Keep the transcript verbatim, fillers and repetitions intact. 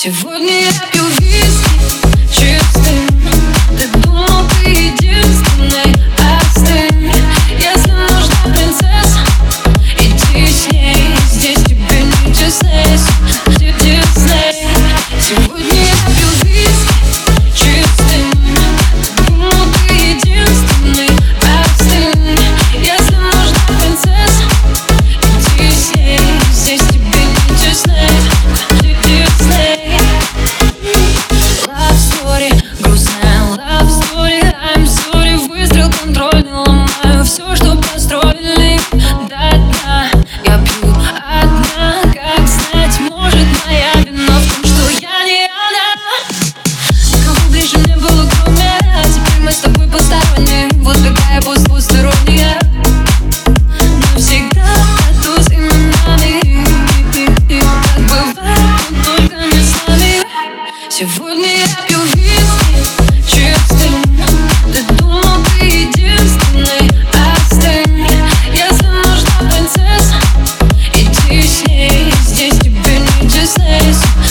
Сегодня я пью виски чистым. Ты думал, ты единственный, остынь. Если нужна принцесса, иди с ней. Здесь тебе не Дисней, не Дисней. Сегодня я пью виски чистым. Ты думал, ты единственный, остынь. Если нужна принцесса, иди с ней. Здесь тебе не Дисней, не Дисней. Love story, грустная love story. I'm sorry, выстрел контрольный, ломаю все, что построили до дна. Я пью одна, как знать, может моя вина в том, что я не она. Никого ближе не было, кроме теперь мы с тобой посторонние. Вот какая пусть посторонняя. Навсегда тату с именами. Так бывает, но только не с нами. Сегодня я пью виски чистым. Ты думал, ты единственный, остынь. Если нужна принцесса, иди с ней. Здесь тебе не Дисней.